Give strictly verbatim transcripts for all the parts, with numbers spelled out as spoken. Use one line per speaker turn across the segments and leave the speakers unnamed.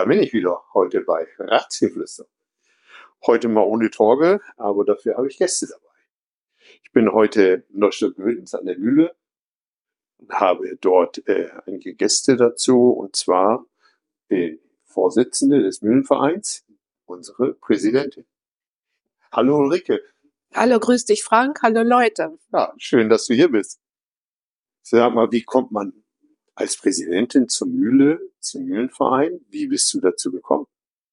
bin ich wieder, heute bei Ratsgeflüster. Heute mal ohne Torge, aber dafür habe ich Gäste dabei. Ich bin heute in Neustadt-Güldenz an der Mühle und habe dort äh, einige Gäste dazu, und zwar die Vorsitzende des Mühlenvereins, unsere Präsidentin. Hallo Ulrike.
Hallo, grüß dich Frank, hallo Leute.
Ja, schön, dass du hier bist. Sag mal, wie kommt man als Präsidentin zur Mühle, zum Mühlenverein? Wie bist du dazu gekommen?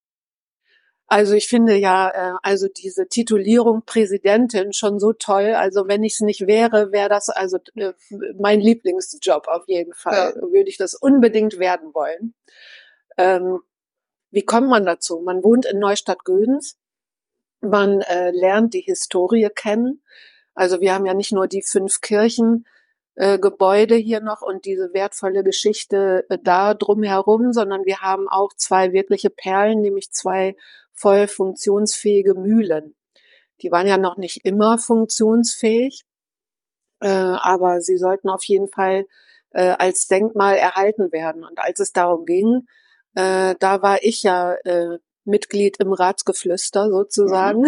Also ich finde ja, äh, also diese Titulierung Präsidentin schon so toll. Also wenn ich es nicht wäre, wäre das also äh, mein Lieblingsjob auf jeden Fall.
Ja.
Würde ich das unbedingt werden wollen. Ähm, wie kommt man dazu? Man wohnt in Neustadt-Güldenz. Man äh, lernt die Historie kennen. Also wir haben ja nicht nur die fünf Kirchen, äh, Gebäude hier noch und diese wertvolle Geschichte äh, da drumherum, sondern wir haben auch zwei wirkliche Perlen, nämlich zwei voll funktionsfähige Mühlen. Die waren ja noch nicht immer funktionsfähig, äh, aber sie sollten auf jeden Fall äh, als Denkmal erhalten werden. Und als es darum ging, äh, da war ich ja äh, Mitglied im Ratsgeflüster sozusagen.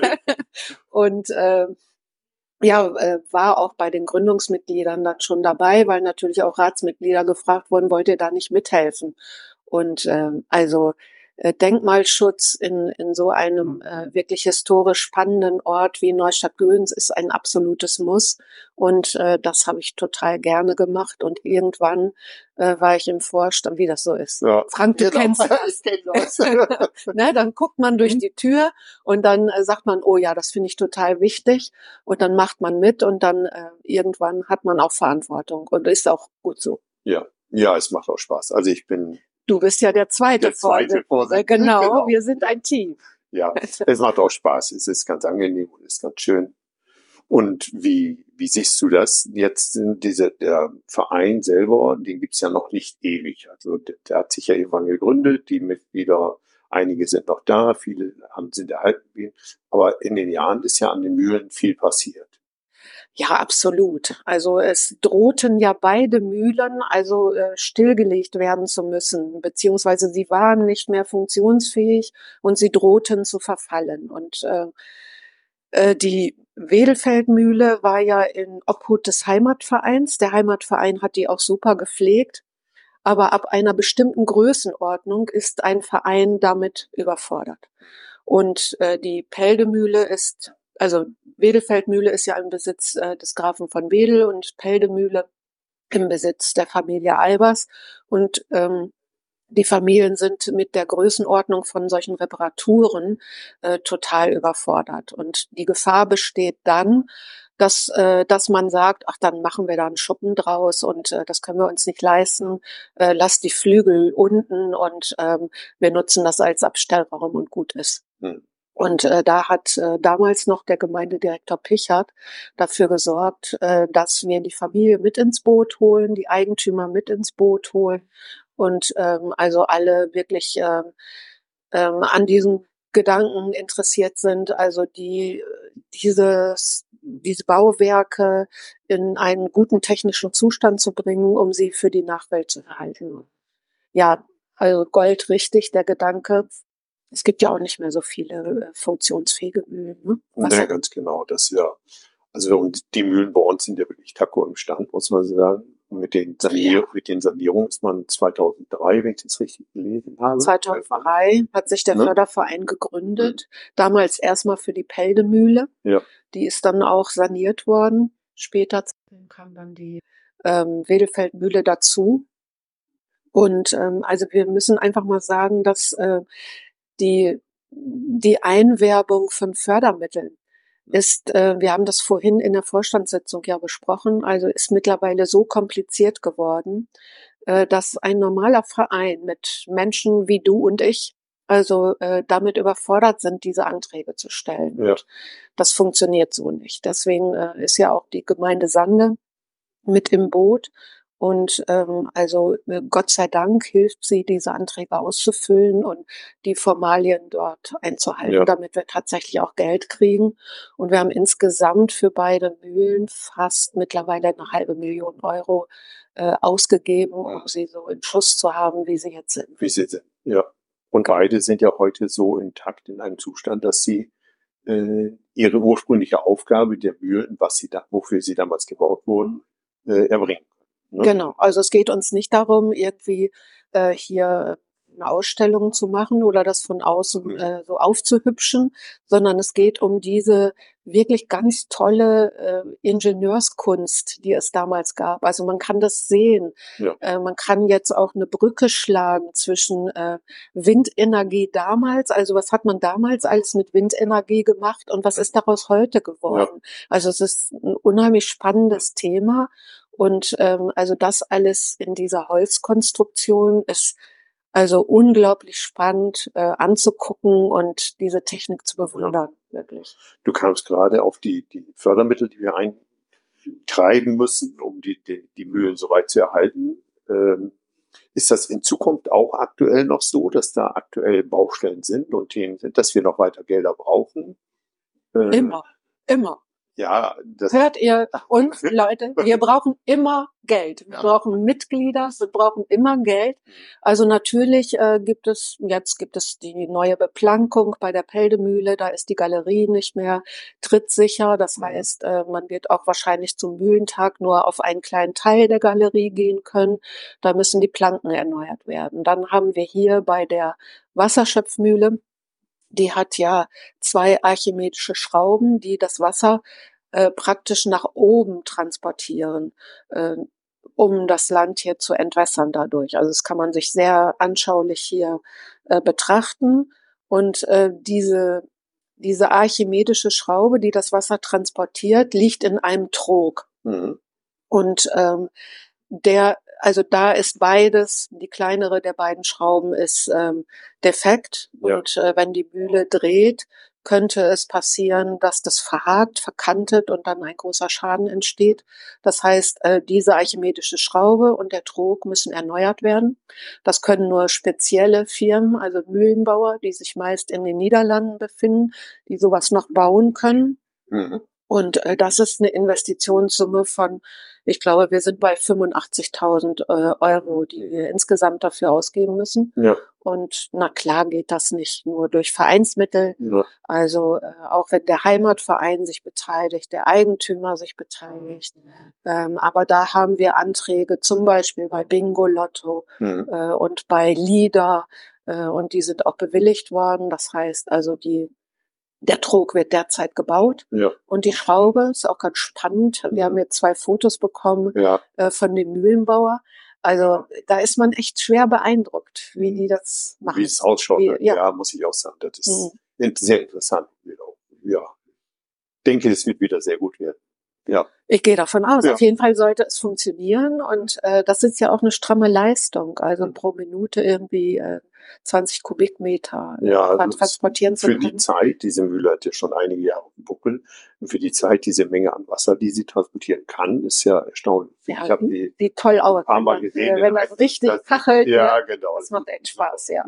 Und äh, ja, äh, war auch bei den Gründungsmitgliedern dann schon dabei, weil natürlich auch Ratsmitglieder gefragt wurden, wollt ihr da nicht mithelfen? Und äh, also äh, Denkmalschutz in, in so einem äh, wirklich historisch spannenden Ort wie Neustadt-Güldenz ist ein absolutes Muss. Und äh, das habe ich total gerne gemacht. Und irgendwann äh, war ich im Vorstand, wie das so ist.
Ja,
Frank, du
genau.
kennst das.
Ich kenn das.
Ne, dann guckt man durch die Tür und dann äh, sagt man, oh ja, das finde ich total wichtig. Und dann macht man mit und dann äh, irgendwann hat man auch Verantwortung. Und ist auch gut so.
Ja, ja, es macht auch Spaß. Also ich bin
Du bist ja der zweite,
der zweite
Vorsitzende.
Vorsitzende.
Genau,
Genau.
wir sind ein Team.
Ja, es macht auch Spaß. Es ist ganz angenehm und ist ganz schön. Und wie, wie siehst du das? Jetzt sind diese, der Verein selber, den gibt's ja noch nicht ewig. Also der, der hat sich ja irgendwann gegründet, die Mitglieder, einige sind noch da, viele haben, sind erhalten geblieben. Aber in den Jahren ist ja an den Mühlen viel passiert.
Ja, absolut. Also es drohten ja beide Mühlen also äh, stillgelegt werden zu müssen, beziehungsweise sie waren nicht mehr funktionsfähig und sie drohten zu verfallen. Und äh, äh, die Wedelfeldmühle war ja in Obhut des Heimatvereins. Der Heimatverein hat die auch super gepflegt. Aber ab einer bestimmten Größenordnung ist ein Verein damit überfordert. Und äh, die Peldemühle ist, also Wedelfeldmühle ist ja im Besitz äh, des Grafen von Wedel und Peldemühle im Besitz der Familie Albers. Und ähm, die Familien sind mit der Größenordnung von solchen Reparaturen äh, total überfordert. Und die Gefahr besteht dann, dass, äh, dass man sagt, ach, dann machen wir da einen Schuppen draus und äh, das können wir uns nicht leisten. Äh, lass die Flügel unten und ähm, wir nutzen das als Abstellraum und gut ist.
Hm.
Und äh, da hat äh, damals noch der Gemeindedirektor Pichert dafür gesorgt, äh, dass wir die Familie mit ins Boot holen, die Eigentümer mit ins Boot holen und ähm, also alle wirklich ähm, ähm, an diesem Gedanken interessiert sind, also die dieses diese Bauwerke in einen guten technischen Zustand zu bringen, um sie für die Nachwelt zu erhalten. Ja, also goldrichtig der Gedanke. Es gibt ja auch nicht mehr so viele äh, funktionsfähige Mühlen. Ne? Was
Ja, ganz genau. Das ja, also und die Mühlen bei uns sind ja wirklich Taco im Stand, muss man sagen. Mit den, Sanier
Ja.
mit den Sanierungen ist man zweitausenddrei, wenn ich das richtig gelesen habe.
zweitausenddrei hat sich der
Ne?
Förderverein gegründet. Damals erstmal für die Peldemühle.
Ja.
Die ist dann auch saniert worden. Später kam dann die ähm, Wedelfeldmühle dazu. Und ähm, also wir müssen einfach mal sagen, dass äh, die die Einwerbung von Fördermitteln ist, äh, wir haben das vorhin in der Vorstandssitzung ja besprochen, also ist mittlerweile so kompliziert geworden, äh, dass ein normaler Verein mit Menschen wie du und ich also äh, damit überfordert sind, diese Anträge zu stellen.
Ja.
Und das funktioniert so nicht. Deswegen äh, ist ja auch die Gemeinde Sande mit im Boot. Und ähm, also äh, Gott sei Dank hilft sie, diese Anträge auszufüllen und die Formalien dort einzuhalten,
Ja.
damit wir tatsächlich auch Geld kriegen. Und wir haben insgesamt für beide Mühlen fast mittlerweile eine halbe Million Euro äh, ausgegeben, um sie so in Schuss zu haben, wie sie jetzt sind.
Wie sie sind. Ja. Und beide sind ja heute so intakt in einem Zustand, dass sie äh, ihre ursprüngliche Aufgabe der Mühlen, was sie da, wofür sie damals gebaut wurden, äh, erbringen können. Ne?
Genau, also es geht uns nicht darum, irgendwie äh, hier eine Ausstellung zu machen oder das von außen
Mhm.
äh, so aufzuhübschen, sondern es geht um diese wirklich ganz tolle äh, Ingenieurskunst, die es damals gab. Also man kann das sehen.
Ja.
Äh, man kann jetzt auch eine Brücke schlagen zwischen äh, Windenergie damals, also was hat man damals alles mit Windenergie gemacht und was ist daraus heute geworden?
Ja.
Also es ist ein unheimlich spannendes Thema. Und ähm, also das alles in dieser Holzkonstruktion ist also unglaublich spannend äh, anzugucken und diese Technik zu bewundern, ja. Wirklich.
Du kamst gerade auf die, die Fördermittel, die wir eintreiben müssen, um die, die, die Mühlen so weit zu erhalten. Ähm, ist das in Zukunft auch aktuell noch so, dass da aktuell Baustellen sind und Themen sind, dass wir noch weiter Gelder brauchen?
Äh, immer, immer.
Ja, das
hört ihr uns, Leute, wir brauchen immer Geld. Wir ja. brauchen Mitglieder, wir brauchen immer Geld. Also natürlich äh, gibt es, jetzt gibt es die neue Beplankung bei der Peldemühle, da ist die Galerie nicht mehr trittsicher. Das heißt, äh, man wird auch wahrscheinlich zum Mühlentag nur auf einen kleinen Teil der Galerie gehen können. Da müssen die Planken erneuert werden. Dann haben wir hier bei der Wasserschöpfmühle, die hat ja zwei archimedische Schrauben, die das Wasser äh, praktisch nach oben transportieren, äh, um das Land hier zu entwässern dadurch. Also das kann man sich sehr anschaulich hier äh, betrachten. Und äh, diese, diese archimedische Schraube, die das Wasser transportiert, liegt in einem Trog.
Mhm.
Und ähm, der, also da ist beides, die kleinere der beiden Schrauben ist ähm, defekt.
Ja.
Und äh, wenn die Mühle dreht, könnte es passieren, dass das verhakt, verkantet und dann ein großer Schaden entsteht. Das heißt, äh, diese archimedische Schraube und der Trog müssen erneuert werden. Das können nur spezielle Firmen, also Mühlenbauer, die sich meist in den Niederlanden befinden, die sowas noch bauen können.
Mhm.
Und äh, das ist eine Investitionssumme von, ich glaube, wir sind bei fünfundachtzigtausend äh, Euro, die wir insgesamt dafür ausgeben müssen.
Ja.
Und na klar geht das nicht nur durch Vereinsmittel.
Ja.
Also äh, auch wenn der Heimatverein sich beteiligt, der Eigentümer sich beteiligt. Ähm, aber da haben wir Anträge, zum Beispiel bei Bingo Lotto
Mhm.
äh, und bei LIDA. Äh, und die sind auch bewilligt worden. Das heißt also, die Der Trog wird derzeit gebaut.
Ja.
Und die Schraube ist auch ganz spannend. Wir haben jetzt zwei Fotos bekommen
Ja.
äh, von dem Mühlenbauer. Also da ist man echt schwer beeindruckt, wie die das machen.
Wie es ausschaut.
Wie,
ne?
ja.
ja, muss ich auch sagen. Das ist
Mhm.
sehr interessant. Ja. Denke, es wird wieder sehr gut werden. Ja.
Ich gehe davon aus.
Ja.
Auf jeden Fall sollte es funktionieren. Und äh, das ist ja auch eine stramme Leistung. Also
Mhm.
pro Minute irgendwie äh, zwanzig Kubikmeter äh,
Ja, also
transportieren zu
für
können.
die Zeit, diese Mühle hat ja schon einige Jahre auf dem Buckel, und für die Zeit, diese Menge an Wasser, die sie transportieren kann, ist ja erstaunlich.
Ja,
ich habe die
sieht toll aus.
ein paar Mal
wenn,
gesehen.
wenn das richtig
das,
kachelt,
ja,
ne?
genau.
Das macht echt Spaß, ja.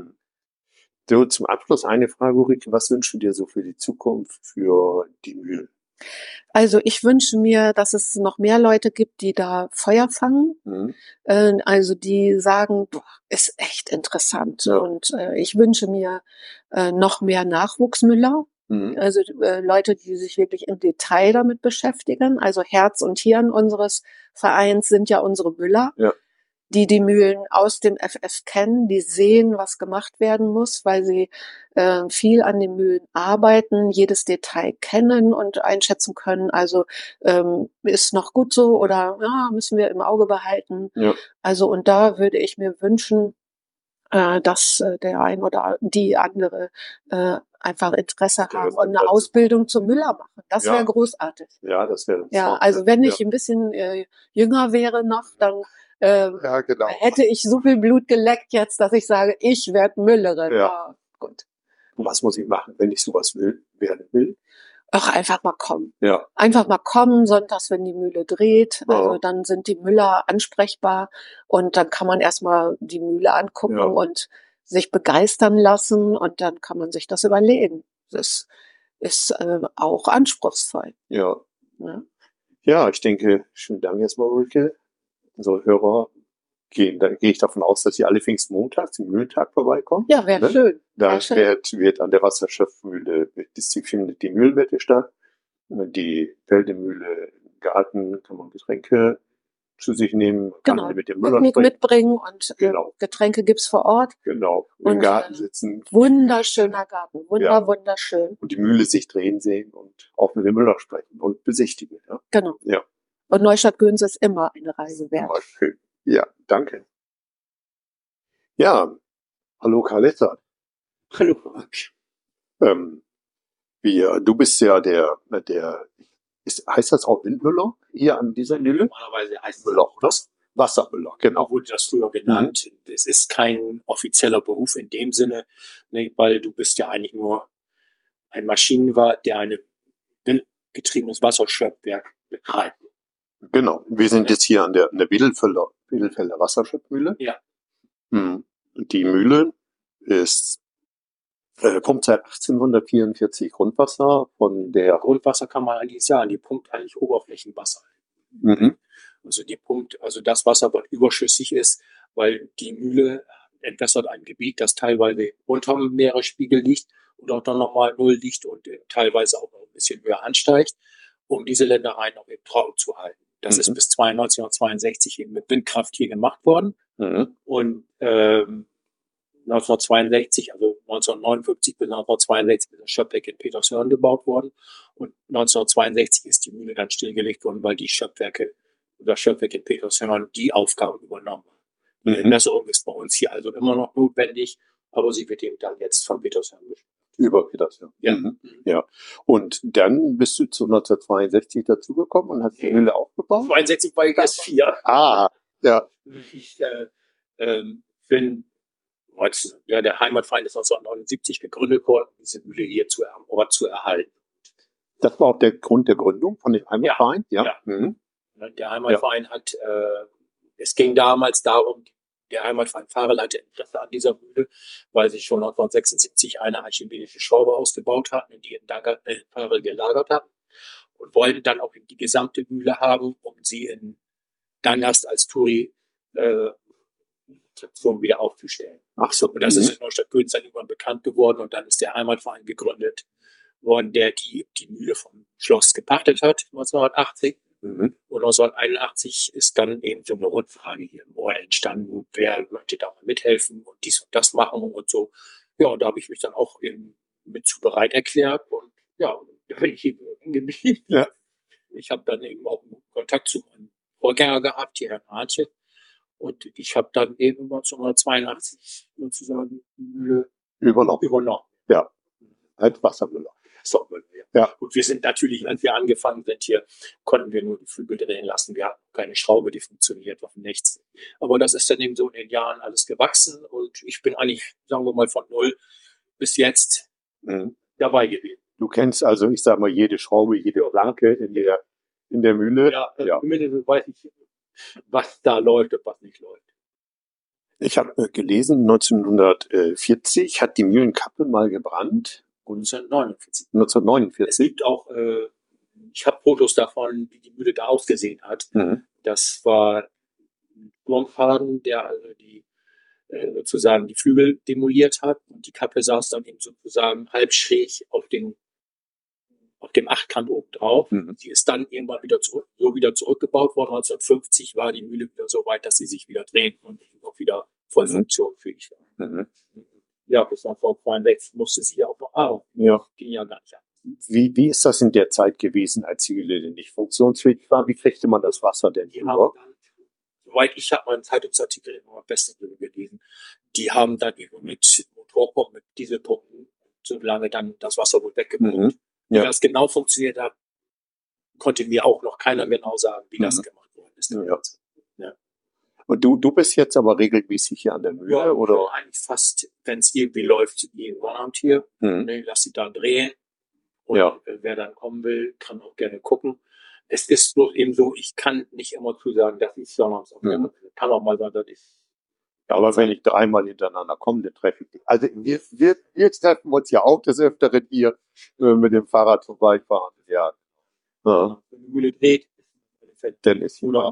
So, zum Abschluss eine Frage, Ulrike. Was wünschst du dir so für die Zukunft für die Mühlen?
Also ich wünsche mir, dass es noch mehr Leute gibt, die da Feuer fangen.
Mhm.
Äh, also die sagen, boah, ist echt interessant.
Ja.
Und äh, ich wünsche mir äh, noch mehr Nachwuchsmüller.
Mhm.
Also äh, Leute, die sich wirklich im Detail damit beschäftigen. Also Herz und Hirn unseres Vereins sind ja unsere Müller.
Ja.
Die die Mühlen aus dem F F kennen, die sehen, was gemacht werden muss, weil sie äh, viel an den Mühlen arbeiten, jedes Detail kennen und einschätzen können. Also ähm, ist noch gut so oder ja, müssen wir im Auge behalten.
Ja.
Also und da würde ich mir wünschen, äh, dass äh, der ein oder die andere äh, einfach Interesse
Der
haben
ist
und eine
einfach-
Ausbildung zum Müller machen. Das
Ja.
wäre großartig.
Ja, das wäre
Ja, also wenn ich ein bisschen äh, jünger wäre noch, dann äh,
ja, genau.
hätte ich so viel Blut geleckt jetzt, dass ich sage, ich werde Müllerin.
Ja.
Ah, gut.
Und was muss ich machen, wenn ich sowas will, werden will?
Ach, einfach mal kommen.
Ja.
Einfach mal kommen, sonntags, wenn die Mühle dreht.
Ja.
Also dann sind die Müller ansprechbar und dann kann man erstmal die Mühle angucken
Ja.
und sich begeistern lassen und dann kann man sich das überlegen. Das ist äh, auch anspruchsvoll.
Ja.
Ja.
Ja, ich denke, schönen Dank erstmal, Ulrike. Unsere Hörer gehen, da gehe ich davon aus, dass Sie alle Pfingstmontags zum Mühlentag vorbeikommen.
Ja, wäre
Ne?
schön.
Da
Wär schön.
wird, wird an der Wasserschöpfmühle, das findet die Mühlenwette statt. Die Feldemühle im Garten kann man Getränke zu sich nehmen, kann
Genau.
mit dem Müller
Picknick
sprechen.
mitbringen und äh,
Genau.
Getränke gibt's vor Ort.
Genau, im
Und
Garten
äh,
sitzen
wunderschöner Garten, wunder,
Ja.
wunderschön.
und die Mühle sich drehen sehen und auch mit dem Müller sprechen und besichtigen. Ja,
Genau.
Ja.
Und Neustadt-Göns ist immer eine Reise wert.
Immer schön. Ja, danke. Ja, hallo Carletta.
Hallo, Marc.
Ähm, wir, du bist ja der, der, ist, heißt das auch Windmüller hier an dieser Mühle?
Normalerweise heißt es
Müller,
auch
oder?
was.
Wassermüller, genau.
Wurde das früher genannt. Es ist kein offizieller Beruf in dem Sinne, ne, weil du bist ja eigentlich nur ein Maschinenwart, der ein windgetriebenes Wasserschöpfwerk betreibt.
Genau. Wir sind jetzt hier an der, an der Wedelfelder, Wedelfelder Wasserschöpfmühle.
Ja.
Hm. Und die Mühle ist, äh, pumpt seit achtzehnhundertvierundvierzig Grundwasser von der,
Grundwasser kann man eigentlich sagen, die pumpt eigentlich Oberflächenwasser.
mhm.
Also die pumpt, also das Wasser, was überschüssig ist, weil die Mühle entwässert ein Gebiet, das teilweise unter dem Meeresspiegel liegt und auch dann nochmal null liegt und äh, teilweise auch noch ein bisschen höher ansteigt, um diese Ländereien noch eben trocken zu halten. Das
Mhm.
ist bis neunzehnhundertzweiundsechzig eben mit Windkraft hier gemacht worden.
Mhm.
Und ähm, neunzehnhundertzweiundsechzig, also neunzehnhundertneunundfünfzig bis neunzehnhundertzweiundsechzig ist das Schöpfwerk in Petershörn gebaut worden. Und neunzehnhundertzweiundsechzig ist die Mühle dann stillgelegt worden, weil die Schöpfwerke, das Schöpfwerk in Petershörn die Aufgabe übernommen haben. Die
Mhm.
Entwässerung ist bei uns hier also immer noch notwendig, aber sie wird eben dann jetzt von Petershörn bestimmt.
Über Petershörn.
Ja.
Mhm. Ja. Und dann bist du zu neunzehnhundertzweiundsechzig dazugekommen und hast die Mühle aufgebaut?
zweiundsechzig war ich erst vier.
Ah, ja.
Ich äh, ähm, bin, ja, der Heimatverein ist neunzehnhundertneunundsiebzig gegründet worden, diese Mühle hier zu, am Ort zu erhalten.
Das war auch der Grund der Gründung von dem Heimatverein? Ja.
Ja.
Mhm.
Der Heimatverein hat, äh, es ging damals darum, der Heimatverein Farel hatte Interesse an dieser Mühle, weil sie schon neunzehnhundertsechsundsiebzig eine archimedelische Schraube ausgebaut hatten, die in Daga, äh, Farel gelagert hatten und wollten dann auch die gesamte Mühle haben, um sie in Dangast als Touri äh, wieder aufzustellen.
Ach so.
Und das
Mhm.
ist in Neustadt-Göns dann irgendwann bekannt geworden und dann ist der Heimatverein gegründet worden, der die, die Mühle vom Schloss gepachtet hat, neunzehnhundertachtzig.
Mhm.
Und neunzehnhunderteinundachtzig ist dann eben so eine Rundfrage hier im Ohr entstanden, wer möchte da mal mithelfen und dies und das machen und so. Ja, und da habe ich mich dann auch eben mit zu bereit erklärt und ja, da bin ich hier geblieben.
Ja.
Ich habe dann eben auch Kontakt zu meinem Vorgänger gehabt, hier Herrn Hartje. Und ich habe dann eben neunzehnhundertzweiundachtzig sozusagen die Mühle
Übernommen.
übernommen.
Ja. Als Wassermüller.
So, ja.
Ja.
Und wir sind natürlich, als wir angefangen sind hier, konnten wir nur die Flügel drehen lassen. Wir hatten keine Schraube, die funktioniert, auf nichts. Aber das ist dann eben so in den Jahren alles gewachsen und ich bin eigentlich, sagen wir mal, von null bis jetzt
Mhm.
dabei gewesen.
Du kennst also, ich sag mal, jede Schraube, jede Planke in der, in der Mühle.
Ja,
Ja.
zumindest weiß ich, was da läuft und was nicht läuft.
Ich habe äh, gelesen, neunzehnhundertvierzig hat die Mühlenkappe mal gebrannt.
neunzehnhundertneunundvierzig. Es
neunzehnhundertneunundvierzig.
gibt auch, äh, ich habe Fotos davon, wie die Mühle da ausgesehen hat.
Mhm.
Das war ein Sturmfaden, der also die äh, sozusagen die Flügel demoliert hat und die Kappe saß dann eben sozusagen halb schräg auf den auf dem Achtkant oben drauf.
Mhm.
Sie ist dann irgendwann wieder zurück, so wieder zurückgebaut worden. neunzehnhundertfünfzig war die Mühle wieder so weit, dass sie sich wieder drehen und auch wieder voll
Mhm.
funktionsfähig war.
Mhm.
Ja, bis neunzehnhundertzweiundsechzig musste sie ja auch noch arbeiten.
Ja.
Ging ja gar nicht an.
Wie, wie ist das in der Zeit gewesen, als die Mühle nicht funktionsfähig war? Wie kriegte man das Wasser denn
Die haben
über?
dann, soweit ich habe meinen Zeitungsartikel immer am besten gelesen, die haben dann eben mit Motorpumpen, mit Dieselpumpen, solange dann das Wasser wohl weggepumpt.
Mhm.
Wie
Ja.
das genau funktioniert hat, konnte mir auch noch keiner genau sagen, wie das
Mhm.
gemacht worden ist.
Ja.
Ja.
Und du, du bist jetzt aber regelmäßig hier an der Mühle,
Ja,
oder?
eigentlich fast, wenn es irgendwie läuft, jeden Abend hier.
Mhm.
Ne, lass sie dann drehen. Und
Ja.
äh, wer dann kommen will, kann auch gerne gucken. Es ist bloß eben so, ich kann nicht immer zusagen, dass ich sonntags auch
Mhm.
kann auch mal sein, dass ich
Ja, aber wenn ich dreimal hintereinander komme, dann treffe ich dich. Also wir, wir, wir treffen uns ja auch des Öfteren hier äh, mit dem Fahrrad vorbeifahren. Ja. Ja.
wenn die Mühle dreht,
Dann ist
Oder-
jemand da.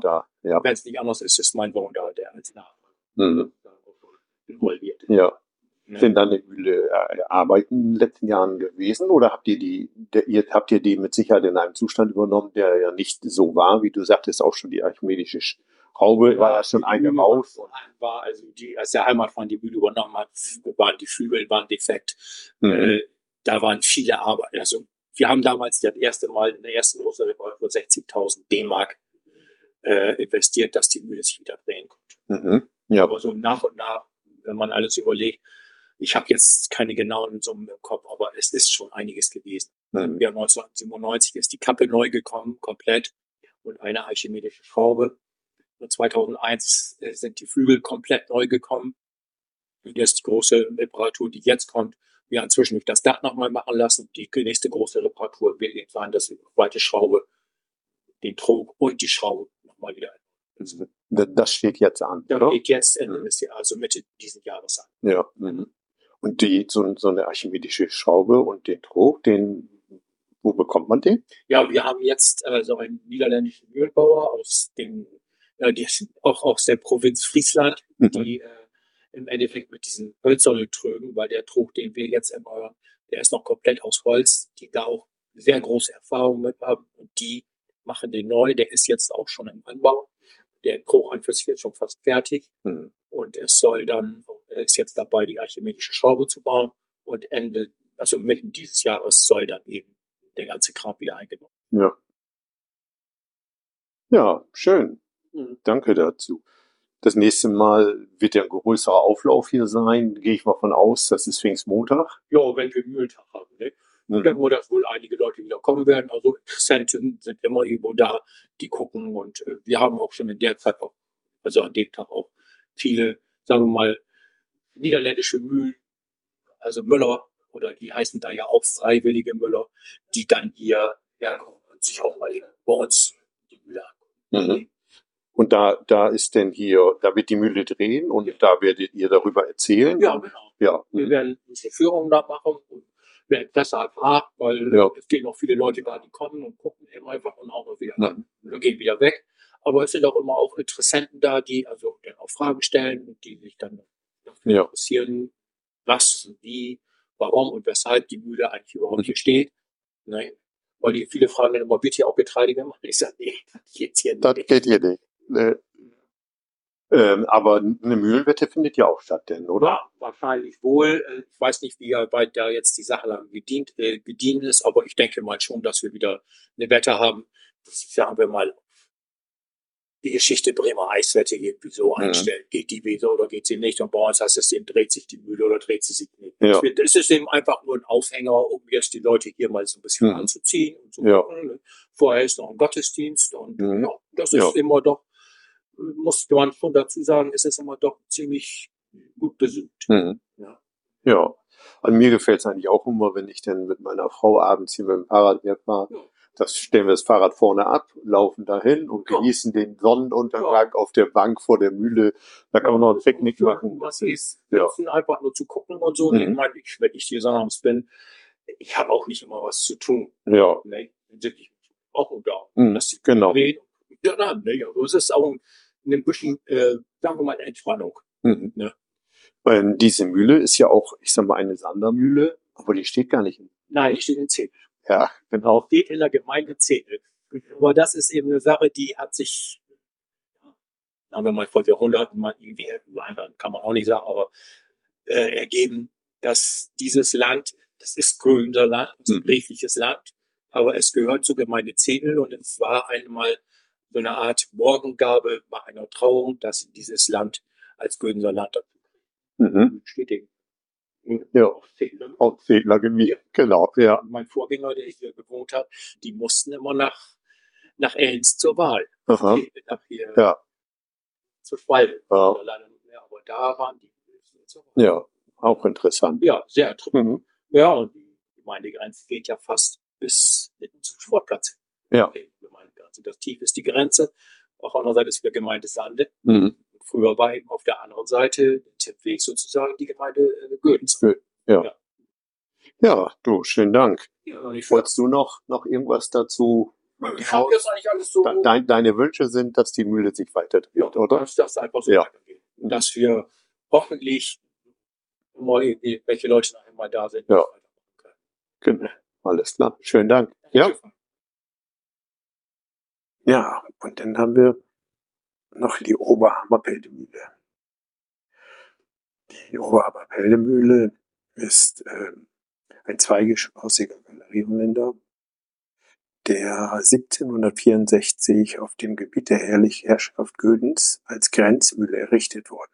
Ja.
Wenn es nicht anders ist, ist mein Sohn da, der als Nachfolger
Mhm.
involviert.
Ja.
Ne?
Sind deine Mühle äh, Arbeiten in den letzten Jahren gewesen oder habt ihr die, der, ihr, habt ihr die mit Sicherheit in einem Zustand übernommen, der ja nicht so war, wie du sagtest, auch schon die archimedische Schraube war ja schon
die
eine
Mühle
raus.
war, also die, als der Heimatverein die Mühle übernommen hat, waren die Flügel waren defekt.
Mhm.
Äh, da waren viele Arbeiten. Also wir haben damals das erste Mal in der ersten großen Reparatur sechzigtausend D-Mark äh, investiert, dass die Mühle sich wieder drehen konnte.
Mhm. Ja.
Aber so nach und nach, wenn man alles überlegt, ich habe jetzt keine genauen Summen im Kopf, aber es ist schon einiges gewesen.
Mhm.
Ja, neunzehnhundertsiebenundneunzig ist die Kappe neu gekommen, komplett, und eine archimedische Schraube. Und zweitausendeins sind die Flügel komplett neu gekommen. Und jetzt die große Reparatur, die jetzt kommt. Wir haben zwischendurch das Dach nochmal machen lassen. Die nächste große Reparatur wird sein, dass die zweite Schraube, den Trog und die Schraube nochmal wieder.
Das das steht jetzt an,
Das
oder?
geht jetzt Ende
Mhm.
des Jahres, also Mitte dieses Jahres an.
Ja. Mhm. Und die, so, so eine archimedische Schraube und den Trog, den, wo bekommt man den?
Ja, wir haben jetzt äh, so einen niederländischen Mühlenbauer aus dem, äh, die sind auch aus der Provinz Friesland,
Mhm.
die äh, im Endeffekt mit diesen hölzernen Trögen, weil der Trog, den wir jetzt erneuern, der ist noch komplett aus Holz, die da auch sehr große Erfahrung mit haben, und die machen den neu, der ist jetzt auch schon im Anbau. Der Trog an für sich ist schon fast fertig,
Mhm.
und es soll dann, er ist jetzt dabei, die archimedische Schraube zu bauen, und Ende, also mitten dieses Jahres soll dann eben der ganze Kram wieder eingebaut.
Ja. Ja, schön.
Mhm.
Danke dazu. Das nächste Mal wird ja ein größerer Auflauf hier sein. Gehe ich mal von aus, das ist Pfingstmontag.
Ja, wenn wir Mühltag haben, ne?
Mhm.
Dann, wo das wohl einige Leute wieder kommen werden. Also Interessenten sind immer irgendwo da, die gucken, und äh, wir haben auch schon in der Zeit auch, also an dem Tag auch viele, sagen wir mal, niederländische Mühlen, also Müller, oder die heißen da ja auch freiwillige Müller, die dann hier herkommen und sich auch mal bei uns die Mühle angucken.
Mhm. Und da, da ist denn hier, da wird die Mühle drehen und da werdet ihr darüber erzählen?
Ja, genau.
Ja.
Wir
Mhm.
werden unsere Führung da machen, und wer Interesse hat, fragt, weil
Ja.
es gehen noch viele Leute da, die kommen und gucken eben einfach und auch noch wieder
Mhm.
an und gehen wieder weg. Aber es sind auch immer auch Interessenten da, die also dann auch Fragen stellen und die sich dann dafür
Ja.
interessieren, was, wie, warum und weshalb die Mühle eigentlich überhaupt
Mhm.
hier steht. Ne? Weil die viele fragen dann immer, wird hier auch Getreide gemacht? Ich sage, nee, das geht's hier
Das
nicht.
geht hier nicht. Äh, ähm, aber eine Mühlenwette findet ja auch statt, denn, oder?
Ja, wahrscheinlich wohl. Äh, Ich weiß nicht, wie weit da jetzt die Sache lang gedient, äh, gedient ist, aber ich denke mal schon, dass wir wieder eine Wette haben. Sagen wir mal, die Geschichte Bremer Eiswette irgendwie so
Mhm.
einstellen. Geht die wieder oder geht sie nicht? Und bei uns heißt es eben, dreht sich die Mühle oder dreht sie sich nicht.
Ja.
Es ist eben einfach nur ein Aufhänger, um jetzt die Leute hier mal so ein bisschen
Mhm.
anzuziehen und zu
Ja.
gucken. Ne? Vorher ist noch ein Gottesdienst, und
Mhm.
ja, das
Ja.
ist immer doch, muss man schon dazu sagen, ist es immer doch ziemlich gut besucht.
Mhm.
Ja.
Ja. An mir gefällt es eigentlich auch immer, wenn ich dann mit meiner Frau abends hier mit dem Fahrrad herfahre.
Ja.
Das stellen wir das Fahrrad vorne ab, laufen dahin und
Ja.
genießen den Sonnenuntergang auf der Bank vor der Mühle. Da kann man noch ein Picknick machen.
Was
Das
ist,
ist, ja.
sitzen, einfach nur zu gucken und so.
Mhm.
Ich meine, ich, wenn ich hier sonnabends bin, ich habe auch nicht immer was zu tun.
Ja.
Ne? Dann sitze ich auch nur da.
Mhm.
Lass die
Genau.
reden. Ja, dann, ne? Also es ist auch ein bisschen, äh, sagen wir mal, Entspannung.
Mhm.
Ja.
Ähm, diese Mühle ist ja auch, ich sag mal, eine Sandermühle, aber die steht gar nicht in.
Nein, ich stehe in Zehnel.
Ja, genau.
Steht in der Gemeinde Zehnel. Aber das ist eben eine Sache, die hat sich, sagen wir mal, vor Jahrhunderten mal irgendwie, kann man auch nicht sagen, aber äh, ergeben, dass dieses Land, das ist grüner Land, das ist ein
Mhm.
briefliches Land, aber es gehört zur Gemeinde Zehnel, und es war einmal so eine Art Morgengabe bei einer Trauung, dass dieses Land als grüner Land
Mhm.
bestätigen.
Ja.
Auf Zehnel.
Auf Zedlergebiet.
Ja.
Genau, ja.
Mein Vorgänger, der hier gewohnt hat, die mussten immer nach, nach Elns zur Wahl.
Aha.
Nach hier
Ja.
zur Schwalbe.
Ja.
Oder leider nicht mehr, aber da waren die zur Wahl.
Ja, auch interessant.
Ja, sehr interessant.
Mhm.
Ja, und die Gemeindegrenze geht ja fast bis hinten zum Sportplatz.
Ja.
Okay, Gemeindegrenze. Das Tief ist die Grenze. Auf der anderen Seite ist wieder Gemeinde Sande.
Mhm.
Und früher war eben auf der anderen Seite der Tippweg sozusagen die Gemeinde äh, Gödens.
Ja.
Ja.
Ja, du, schönen Dank.
Ja, und ich
Wolltest du noch, noch irgendwas dazu
Ich habe jetzt eigentlich alles so.
Dein, deine Wünsche sind, dass die Mühle sich weiterdreht,
Ja,
oder?
dass das einfach so
Ja.
weitergeht. Und dass wir hoffentlich mal irgendwie, welche Leute nachher mal da sind.
Ja. Genau. Alles klar. Schönen Dank. Ja. Ja, und dann haben wir noch die Oberhammer Peldemühle. Die Oberhammer Peldemühle ist äh, ein zweigeschossiger Galerieholländer, der siebzehnhundertvierundsechzig auf dem Gebiet der Herrlichen Herrschaft Gödens als Grenzmühle errichtet wurde.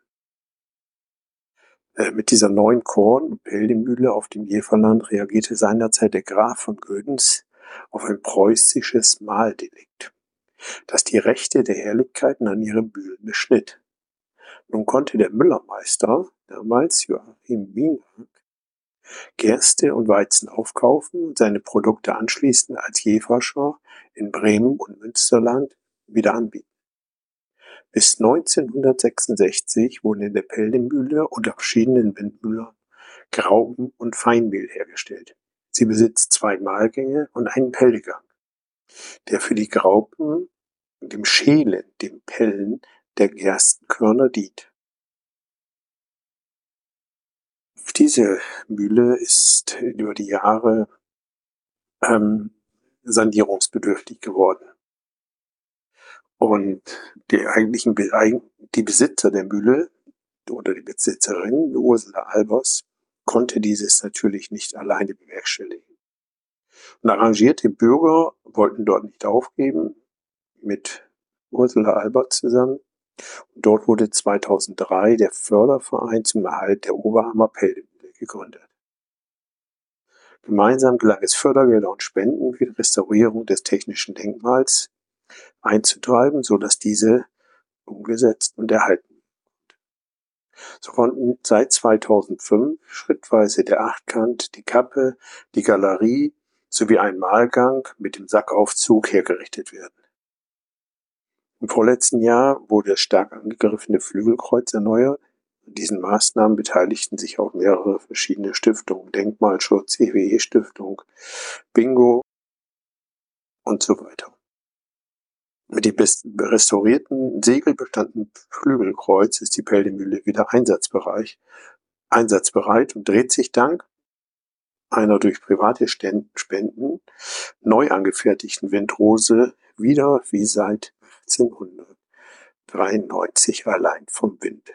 Äh, mit dieser neuen Korn- und Peldemühle auf dem Jeverland reagierte seinerzeit der Graf von Gödens auf ein preußisches Mahldelikt, das die Rechte der Herrlichkeiten an ihren Mühlen beschnitt. Nun konnte der Müllermeister, damals Joachim Wienberg, Gerste und Weizen aufkaufen und seine Produkte anschließend als Jeverscher in Bremen und Münsterland wieder anbieten. Bis neunzehnhundertsechsundsechzig wurden in der Peldemühle unter verschiedenen Windmühlern Graupen und Feinmehl hergestellt. Sie besitzt zwei Mahlgänge und einen Pellegang, der für die Graupen, dem Schälen, dem Pellen der Gerstenkörner dient. Diese Mühle ist über die Jahre ähm, sanierungsbedürftig geworden. Und die eigentlichen die Besitzer der Mühle oder die Besitzerin, Ursula Albers, konnte dieses natürlich nicht alleine bewerkstelligen. Und arrangierte Bürger wollten dort nicht aufgeben, mit Ursula Albert zusammen. Und dort wurde zweitausenddrei der Förderverein zum Erhalt der Oberhammer Peldemühle gegründet. Gemeinsam gelang es, Fördergelder und Spenden für die Restaurierung des technischen Denkmals einzutreiben, so dass diese umgesetzt und erhalten wird. So konnten seit zweitausendfünf schrittweise der Achtkant, die Kappe, die Galerie sowie ein Mahlgang mit dem Sackaufzug hergerichtet werden. Im vorletzten Jahr wurde das stark angegriffene Flügelkreuz erneuert. An diesen Maßnahmen beteiligten sich auch mehrere verschiedene Stiftungen, Denkmalschutz, E W E-Stiftung, Bingo und so weiter. Mit dem restaurierten, segelbestandenen Flügelkreuz ist die Peldemühle wieder einsatzbereit, einsatzbereit und dreht sich dank einer durch private Spenden neu angefertigten Windrose wieder wie seit achtzehnhundertdreiundneunzig allein vom Wind.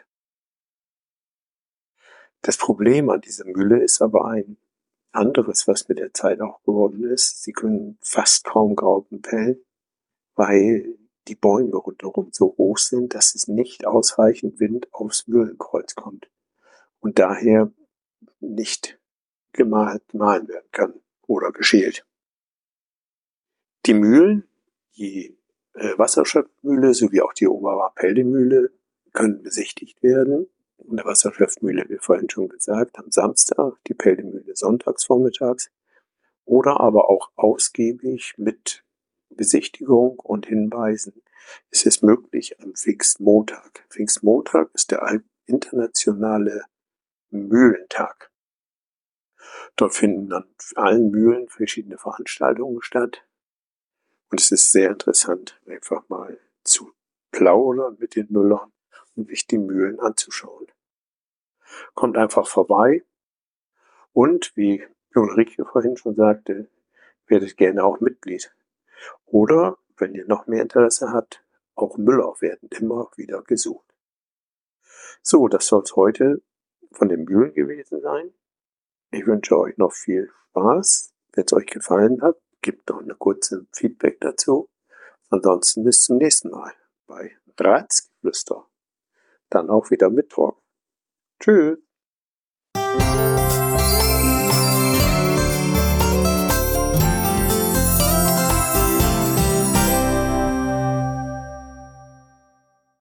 Das Problem an dieser Mühle ist aber ein anderes, was mit der Zeit auch geworden ist. Sie können fast kaum Graupen pellen, weil die Bäume rundherum so hoch sind, dass es nicht ausreichend Wind aufs Mühlenkreuz kommt und daher nicht gemahlen, gemahlen werden kann oder geschält. Die Mühlen, die äh, Wasserschöpfmühle sowie auch die Oberhammer Peldemühle können besichtigt werden. In der Wasserschöpfmühle, wie vorhin schon gesagt, am Samstag, die Peldemühle sonntags vormittags oder aber auch ausgiebig mit Besichtigung und Hinweisen ist es möglich am Pfingstmontag. Pfingstmontag ist der internationale Mühlentag. Dort finden an allen Mühlen verschiedene Veranstaltungen statt. Und es ist sehr interessant, einfach mal zu plaudern mit den Müllern und sich die Mühlen anzuschauen. Kommt einfach vorbei und, wie Ulrike vorhin schon sagte, werdet gerne auch Mitglied. Oder, wenn ihr noch mehr Interesse habt, auch Müller werden immer wieder gesucht. So, das soll es heute von den Mühlen gewesen sein. Ich wünsche euch noch viel Spaß. Wenn es euch gefallen hat, gebt doch eine kurze Feedback dazu. Ansonsten bis zum nächsten Mal bei Ratsgeflüster. Dann auch wieder Mittwoch. Tschüss.